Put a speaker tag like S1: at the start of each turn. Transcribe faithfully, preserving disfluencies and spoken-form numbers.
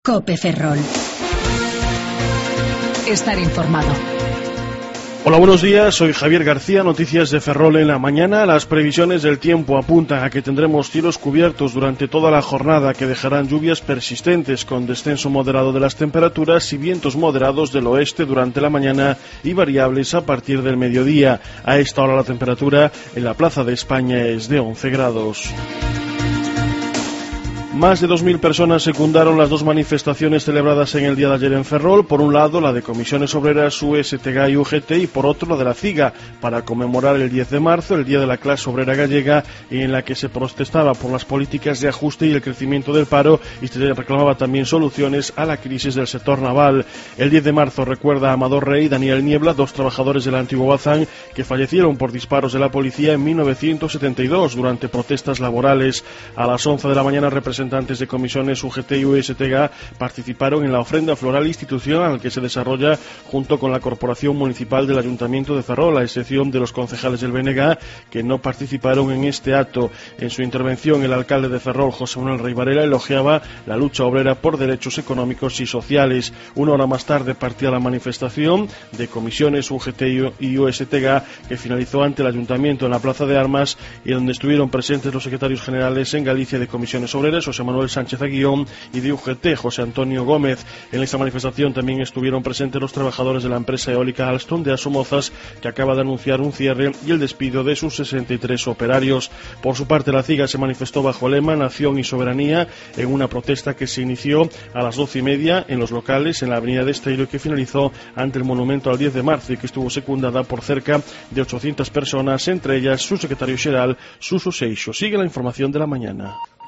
S1: COPE Ferrol. Estar informado.
S2: Hola, buenos días, soy Javier García, noticias de Ferrol en la mañana. Las previsiones del tiempo apuntan a que tendremos cielos cubiertos durante toda la jornada que dejarán lluvias persistentes con descenso moderado de las temperaturas y vientos moderados del oeste durante la mañana y variables a partir del mediodía. A esta hora la temperatura en la Plaza de España es de once grados. Más de dos mil personas secundaron las dos manifestaciones celebradas en el día de ayer en Ferrol. Por un lado, la de Comisiones Obreras, U S T G y U G T, y por otro, la de la CIGA, para conmemorar el diez de marzo, el Día de la Clase Obrera Gallega, en la que se protestaba por las políticas de ajuste y el crecimiento del paro, y se reclamaba también soluciones a la crisis del sector naval. El diez de marzo recuerda a Amador Rey y Daniel Niebla, dos trabajadores del antiguo Bazán, que fallecieron por disparos de la policía en mil novecientos setenta y dos durante protestas laborales. A las once de la mañana, representantes de comisiones U G T y U S T G participaron en la ofrenda floral institucional que se desarrolla junto con la Corporación Municipal del Ayuntamiento de Ferrol, a excepción de los concejales del B N G que no participaron en este acto. En su intervención, el alcalde de Ferrol, José Manuel Rey Varela, elogiaba la lucha obrera por derechos económicos y sociales. Una hora más tarde partía la manifestación de comisiones U G T y U S T G, que finalizó ante el Ayuntamiento en la Plaza de Armas, y donde estuvieron presentes los secretarios generales en Galicia de Comisiones Obreras, José Manuel Sánchez Aguillón, y de U G T, José Antonio Gómez. En esta manifestación también estuvieron presentes los trabajadores de la empresa eólica Alstom de Asomozas, que acaba de anunciar un cierre y el despido de sus sesenta y tres operarios. Por su parte, la CIGA se manifestó bajo el lema Nación y Soberanía en una protesta que se inició a las doce y media en los locales en la avenida de Esteiro y que finalizó ante el monumento al diez de marzo, y que estuvo secundada por cerca de ochocientas personas, entre ellas su secretario xeral, Suso Seixo. Sigue la información de la mañana.